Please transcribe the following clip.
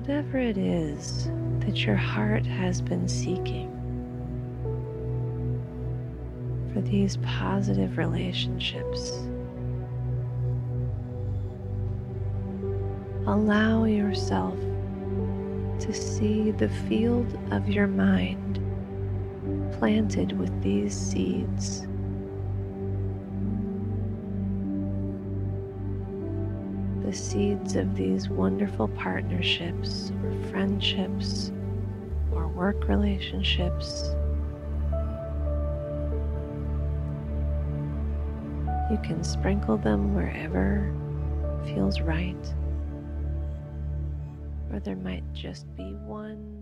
whatever it is that your heart has been seeking for these positive relationships. Allow yourself to see the field of your mind planted with these seeds. The seeds of these wonderful partnerships or friendships or work relationships. You can sprinkle them wherever feels right, or there might just be one